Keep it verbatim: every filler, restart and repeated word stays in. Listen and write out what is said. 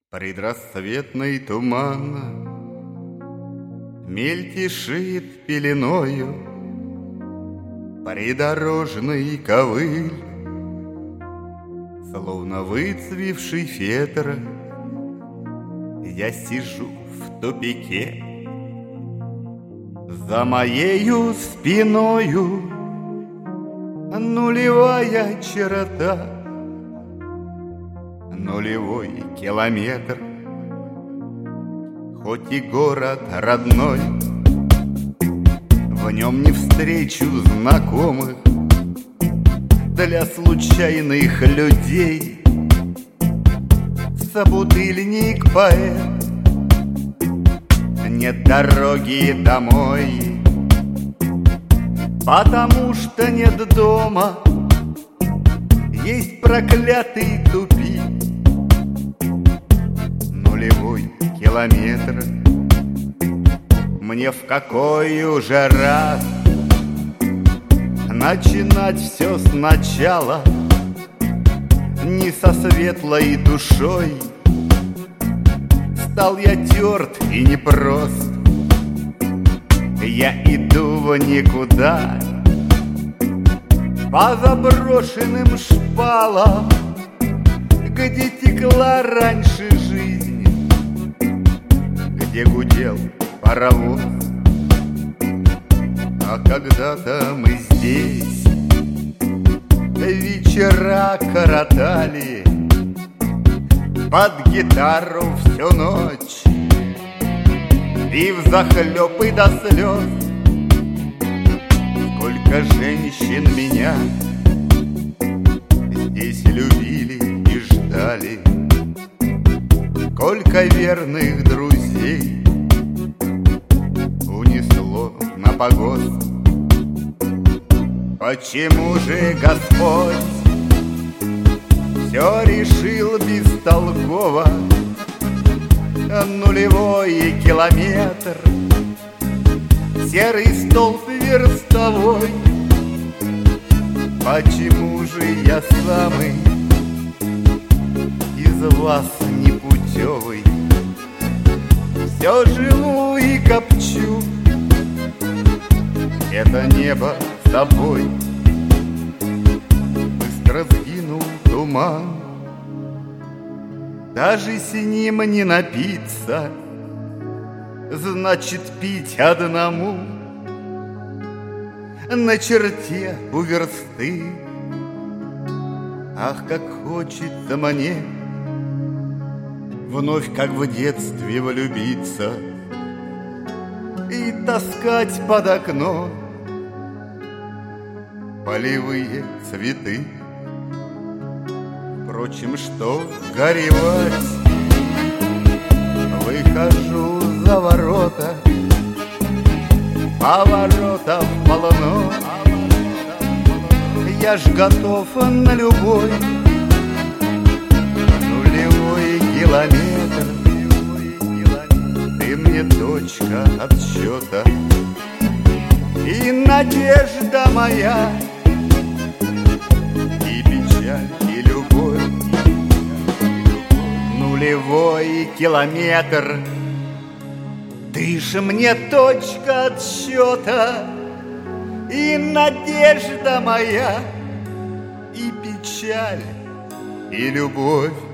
Предрассветный туман мельтешит пеленою, придорожный ковыль, словно выцвевший фетр. Я сижу в тупике, за моею спиною нулевая черта, нулевой километр. Хоть и город родной, в нем не встречу знакомых. Для случайных людей собутыльник поэт. Нет дороги домой, потому что нет дома. Есть проклятый тупик, нулевой километр. Мне в какой уже раз начинать все сначала? Не со светлой душой стал я тёрт и непрост. Я иду в никуда по заброшенным шпалам, где текла раньше жизнь, где гудел паровоз. А когда-то мы здесь вечера коротали под гитару всю ночь и взахлёб и до слез. Сколько женщин меня здесь любили и ждали, сколько верных друзей унесло на погост. Почему же Господь все решил бестолково? Нулевой километр, серый столб верстовой. Почему же я самый из вас непутевый? Все живу и копчу это небо собой. Быстро сгинул туман, даже с ним не напиться, значит пить одному. На черте у версты, ах, как хочется мне вновь, как в детстве, влюбиться и таскать под окно полевые цветы. Впрочем, что горевать, выхожу за ворота, поворотов полно. Я ж готов на любой нулевой километр. Ты мне точка отсчета и надежда моя, и печаль, и любовь. Нулевой километр, ты ж мне точка отсчета и надежда моя, и печаль, и любовь.